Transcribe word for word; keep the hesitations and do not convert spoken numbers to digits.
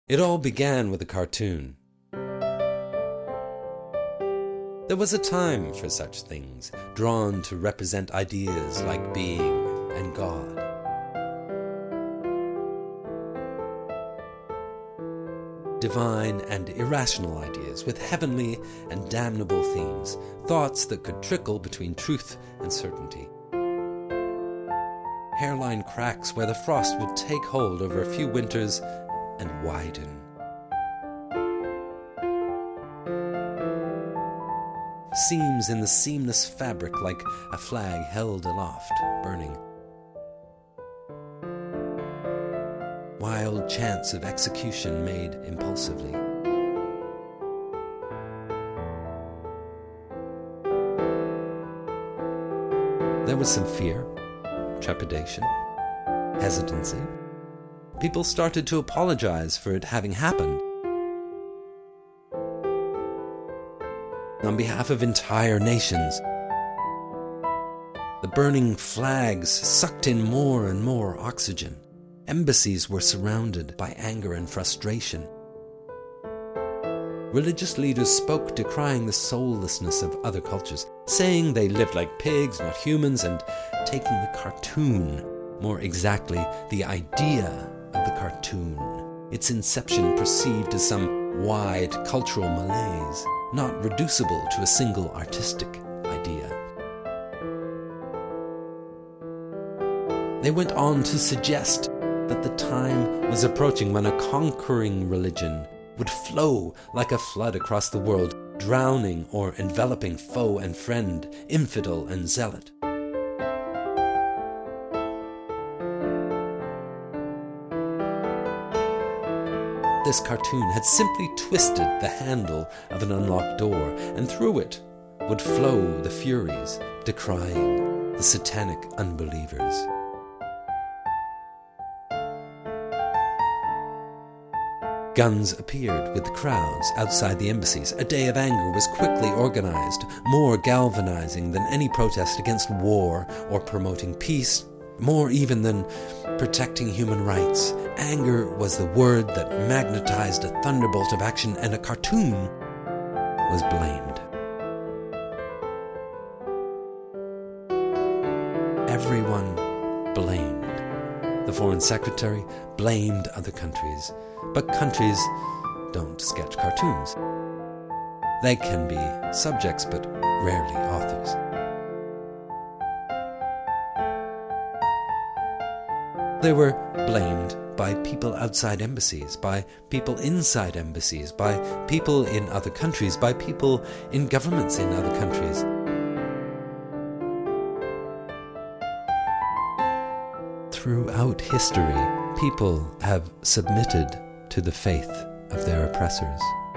It all began with a cartoon. There was a time for such things, drawn to represent ideas like being and God. Divine and irrational ideas with heavenly and damnable themes, thoughts that could trickle between truth and certainty. Hairline cracks where the frost would take hold over a few winters and widen. Seams in the seamless fabric like a flag held aloft, burning. Wild chants of execution made impulsively. There was some fear, trepidation, hesitancy. People started to apologize for it having happened. On behalf of entire nations. The burning flags sucked in more and more oxygen. Embassies were surrounded by anger and frustration. Religious leaders spoke decrying the soullessness of other cultures, saying they lived like pigs, not humans, and taking the cartoon, more exactly the idea of the cartoon, its inception perceived as some wide cultural malaise, not reducible to a single artistic idea. They went on to suggest that the time was approaching when a conquering religion would flow like a flood across the world, drowning or enveloping foe and friend, infidel and zealot. This cartoon had simply twisted the handle of an unlocked door, and through it would flow the Furies, decrying the satanic unbelievers. Guns appeared with the crowds outside the embassies. A day of anger was quickly organized, more galvanizing than any protest against war or promoting peace, more even than protecting human rights. Anger was the word that magnetized a thunderbolt of action, and a cartoon was blamed. Everyone blamed. The Foreign Secretary blamed other countries, but countries don't sketch cartoons. They can be subjects, but rarely authors. They were blamed by people outside embassies, by people inside embassies, by people in other countries, by people in governments in other countries. Throughout history, people have submitted to the faith of their oppressors.